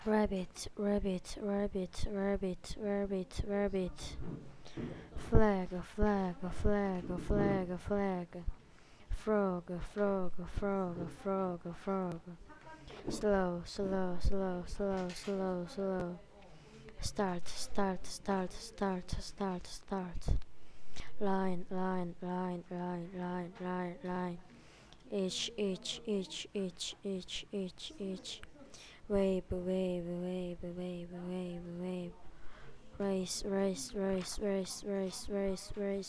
Rabbit, rabbit, rabbit, rabbit, rabbit, rabbit. Flag, a flag, a flag, a flag, a flag. Frog, a frog, a frog, a frog, a frog. Slow, slow, slow, slow, slow, slow. Start, start, start, start, start, start. Line, line, line, line, line, line, line. Each. Wave, wave, wave, wave, wave, wave. Race, race, race, race, race, race, race.